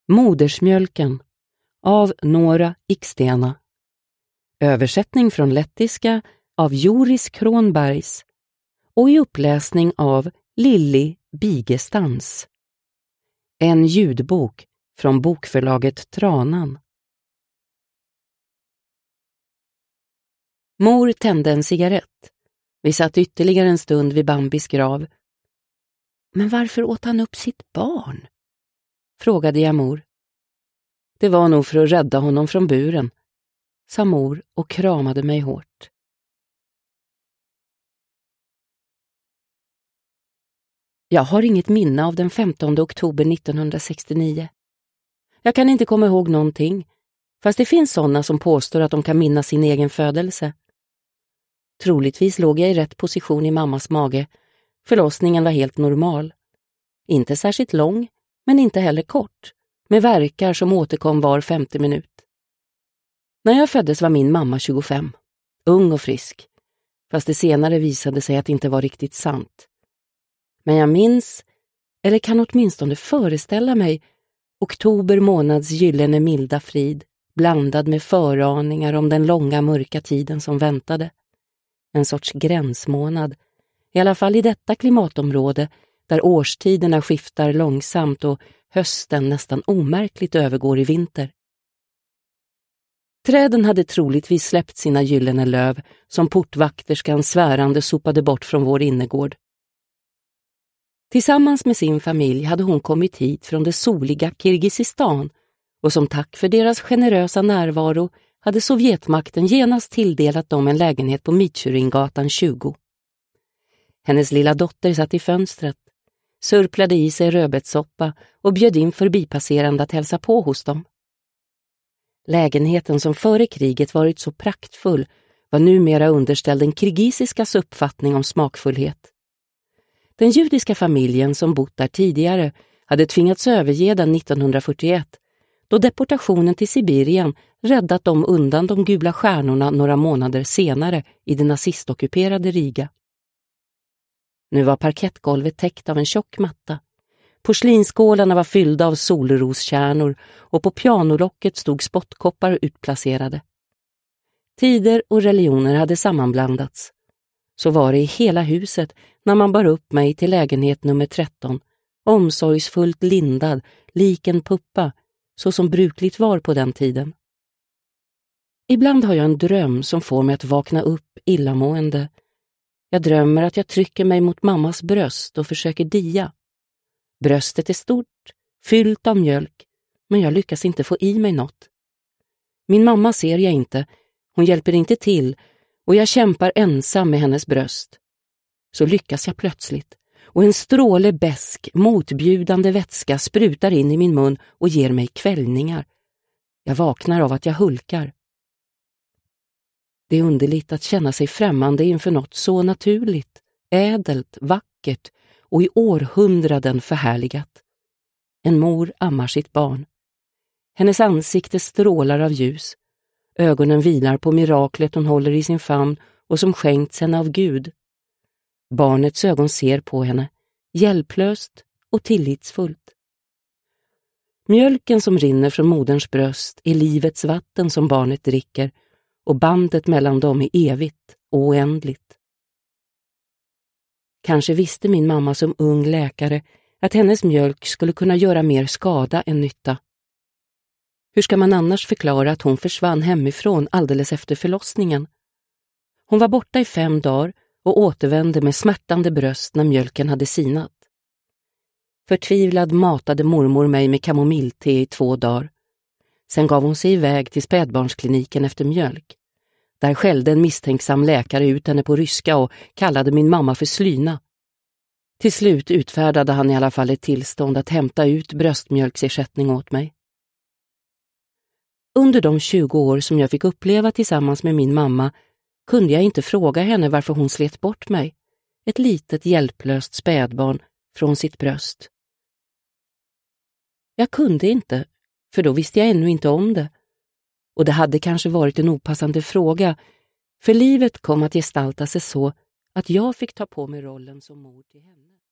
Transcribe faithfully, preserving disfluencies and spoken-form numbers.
Modersmjölken av Nora Ikstena. Översättning från lettiska av Joris Kronbergs och i uppläsning av Lilly Bigestans. En ljudbok från bokförlaget Tranan. Mor tände en cigarett. Vi satt ytterligare en stund vid Bambis grav. Men varför åt han upp sitt barn? Frågade jag mor. Det var nog för att rädda honom från buren, sa mor och kramade mig hårt. Jag har inget minne av den femtonde oktober nittonhundrasextionio. Jag kan inte komma ihåg någonting, fast det finns sådana som påstår att de kan minnas sin egen födelse. Troligtvis låg jag i rätt position i mammas mage. Förlossningen var helt normal. Inte särskilt lång, men inte heller kort, med värkar som återkom var femte minut. När jag föddes var min mamma tjugofem, ung och frisk, fast det senare visade sig att det inte var riktigt sant. Men jag minns, eller kan åtminstone föreställa mig, oktober månads gyllene milda frid, blandad med föraningar om den långa mörka tiden som väntade. En sorts gränsmånad, i alla fall i detta klimatområde där årstiderna skiftar långsamt och hösten nästan omärkligt övergår i vinter. Träden hade troligtvis släppt sina gyllene löv som portvakterskan svärande sopade bort från vår innergård. Tillsammans med sin familj hade hon kommit hit från det soliga Kirgisistan och som tack för deras generösa närvaro hade Sovjetmakten genast tilldelat dem en lägenhet på Mitjuringatan tjugo. Hennes lilla dotter satt i fönstret, surplade i sig rödbetssoppa och bjöd in förbipasserande att hälsa på hos dem. Lägenheten som före kriget varit så praktfull var numera underställd den kirgisiskas uppfattning om smakfullhet. Den judiska familjen som bott där tidigare hade tvingats överge den nittonhundrafyrtioett, då deportationen till Sibirien räddat dem undan de gula stjärnorna några månader senare i det nazistockuperade Riga. Nu var parkettgolvet täckt av en tjock matta. Porslinskålarna var fyllda av solroskärnor och på pianolocket stod spottkoppar utplacerade. Tider och religioner hade sammanblandats. Så var det i hela huset när man bar upp mig till lägenhet nummer tretton, omsorgsfullt lindad, lik en puppa, så som brukligt var på den tiden. Ibland har jag en dröm som får mig att vakna upp illamående. Jag drömmer att jag trycker mig mot mammas bröst och försöker dia. Bröstet är stort, fyllt av mjölk, men jag lyckas inte få i mig något. Min mamma ser jag inte, hon hjälper inte till och jag kämpar ensam med hennes bröst. Så lyckas jag plötsligt och en stråle besk, motbjudande vätska sprutar in i min mun och ger mig kvällningar. Jag vaknar av att jag hulkar. Det är underligt att känna sig främmande inför något så naturligt, ädelt, vackert och i århundraden förhärligat. En mor ammar sitt barn. Hennes ansikte strålar av ljus. Ögonen vilar på miraklet hon håller i sin famn och som skänkts henne av Gud. Barnets ögon ser på henne, hjälplöst och tillitsfullt. Mjölken som rinner från moderns bröst är livets vatten som barnet dricker och bandet mellan dem är evigt och oändligt. Kanske visste min mamma som ung läkare att hennes mjölk skulle kunna göra mer skada än nytta. Hur ska man annars förklara att hon försvann hemifrån alldeles efter förlossningen? Hon var borta i fem dagar och återvände med smärtande bröst när mjölken hade sinat. Förtvivlad matade mormor mig med kamomillte i två dagar. Sen gav hon sig iväg till spädbarnskliniken efter mjölk. Där skällde en misstänksam läkare ut henne på ryska och kallade min mamma för slyna. Till slut utfärdade han i alla fall ett tillstånd att hämta ut bröstmjölksersättning åt mig. Under de tjugo år som jag fick uppleva tillsammans med min mamma kunde jag inte fråga henne varför hon slet bort mig, ett litet hjälplöst spädbarn, från sitt bröst. Jag kunde inte, för då visste jag ännu inte om det. Och det hade kanske varit en opassande fråga, för livet kom att gestalta sig så att jag fick ta på mig rollen som mor till henne.